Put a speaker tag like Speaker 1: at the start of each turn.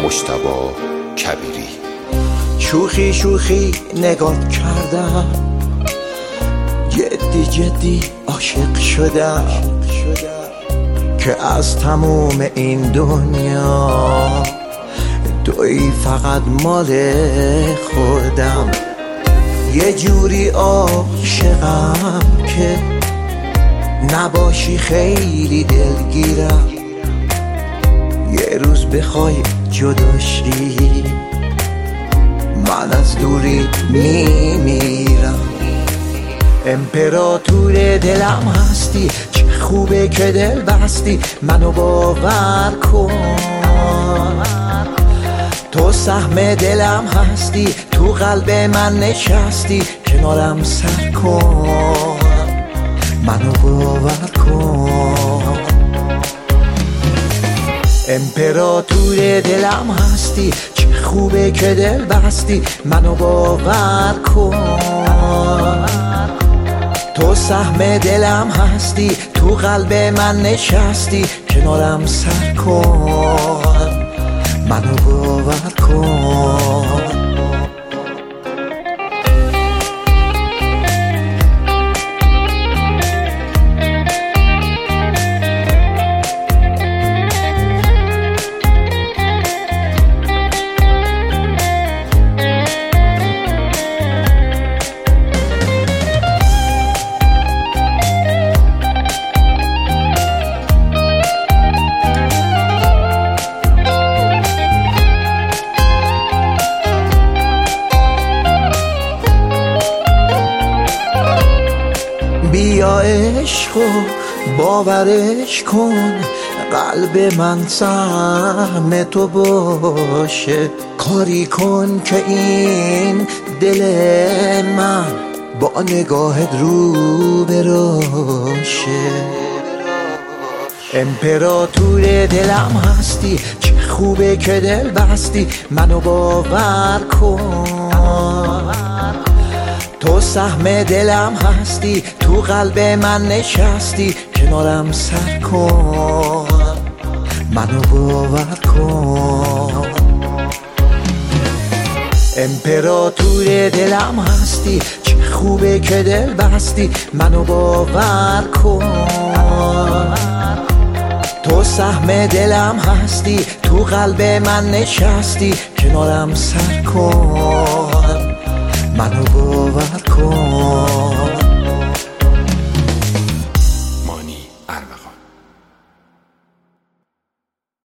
Speaker 1: مجتبی کبیری.
Speaker 2: شوخی شوخی نگاه کردم، جدی جدی عاشق شدم که از تموم این دنیا تویی فقط مال خودم. یه جوری عاشقم که نباشی خیلی دلگیرم، یه روز بخوای جداشی من از دوری میمیرم. امپراتور دلم هستی، چه خوبه که دل بستی، منو باور کن. تو سهم دلم هستی، تو قلب من نشستی، کنارم سر کن، منو باور کن. امپراتور دلم هستی، چه خوبه که دل بستی، منو باور کن. تو سهم دلم هستی، تو قلب من نشستی، کنارم سر کن، منو باور کن. بیا عشقو باورش کن، قلب من سهم تو باشه. کاری کن که این دل من با نگاهت رو براشه. امپراتور دلم هستی، چه خوبه که دل بستی، منو باور کن. تو سهم دلم هستی، تو قلب من نشستی، کنارم سر کن، منو باور کن. امپراتور دلم هستی، چه خوبه که دل بستی، منو باور کن. تو سهم دلم هستی، تو قلب من نشستی، کنارم سر کن، منو باور کن.